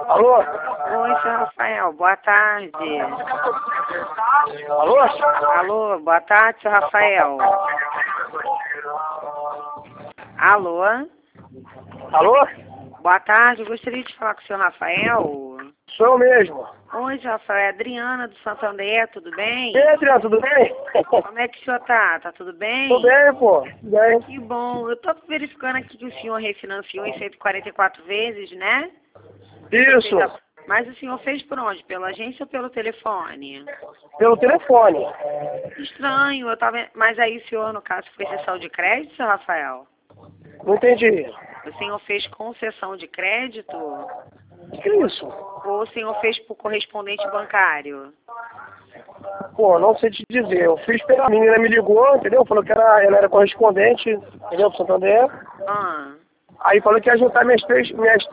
Alô? Oi, seu Rafael, boa tarde. Alô? Alô, boa tarde, seu Rafael. Alô? Alô? Boa tarde, eu gostaria de falar com o seu Rafael. Sou eu mesmo. Oi, seu Rafael, é Adriana do Santander, tudo bem? E aí, Adriano, tudo bem? Como é que o senhor tá? Tá tudo bem? Tudo bem, pô. Tudo bem. Que bom, eu tô verificando aqui que o senhor refinanciou em 144 vezes, né? Isso. Mas o senhor fez por onde? Pela agência ou pelo telefone? Pelo telefone. Estranho, eu tava... Mas aí o senhor, no caso, foi sessão de crédito, seu Rafael? Não entendi. O senhor fez concessão de crédito? Que isso? Ou o senhor fez por correspondente bancário? Pô, não sei te dizer. Eu fiz pela a menina, me ligou, entendeu? Falou que ela era correspondente, entendeu? Pro Santander. Ah, Aí falou que ia juntar os três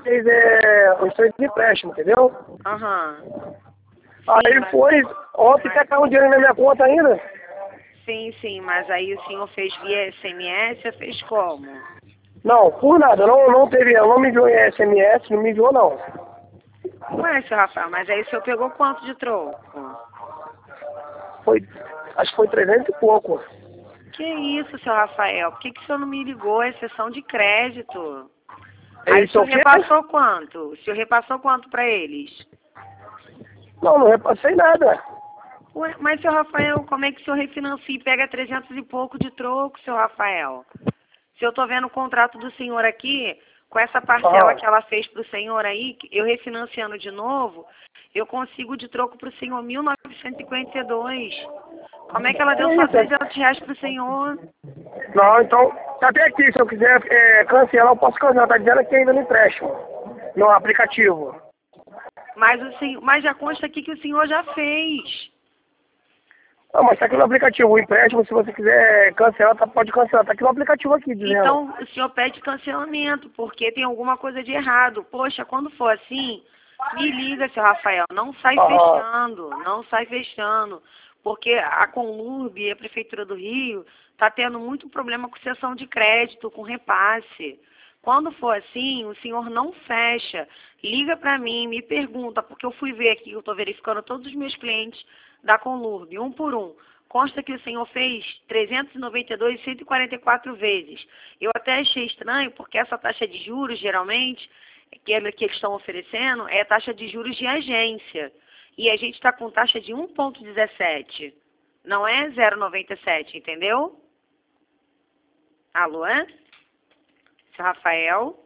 empréstimos, entendeu? aham. Aí mas- foi, ontem até caiu um dinheiro na minha conta ainda. Sim, mas aí o senhor fez via SMS ou fez como? Não, por nada, ela não me enviou em SMS, não me enviou não. Ué, seu Rafael, mas aí o senhor pegou quanto de troco? Foi, acho que foi 300 e pouco. Que isso, seu Rafael? Por que o senhor não me ligou? É sessão de crédito. Aí o Isso senhor é o quê? repassou quanto? O senhor repassou quanto para eles? Não, não repassei nada. Ué, mas, seu Rafael, como é que o senhor refinancia e pega 300 e pouco de troco, seu Rafael? Se eu tô vendo o contrato do senhor aqui, com essa parcela que ela fez pro senhor aí, eu refinanciando de novo, eu consigo de troco pro senhor 1.952. Como é que ela deu só R$ 300 pro senhor? Não, então, tá até aqui, se eu quiser cancelar, eu posso cancelar. Tá dizendo aqui ainda no empréstimo, no aplicativo. Mas já consta aqui que o senhor já fez. Não, mas tá aqui no aplicativo, o empréstimo, se você quiser cancelar, pode cancelar. Tá aqui no aplicativo aqui, dizendo. Então, o senhor pede cancelamento, porque tem alguma coisa de errado. Poxa, quando for assim, me liga, seu Rafael. Não sai fechando, não sai fechando. Porque a Conlurb e a Prefeitura do Rio tá tendo muito problema com cessão de crédito, com repasse. Quando for assim, o senhor não fecha. Liga para mim, me pergunta, porque eu fui ver aqui, eu estou verificando todos os meus clientes da Conlurb, um por um. Consta que o senhor fez 392 e 144 vezes. Eu até achei estranho, porque essa taxa de juros, geralmente, que eles estão oferecendo, é a taxa de juros de agência. E a gente está com taxa de 1,17. Não é 0,97, entendeu? Alô, é? Seu Rafael?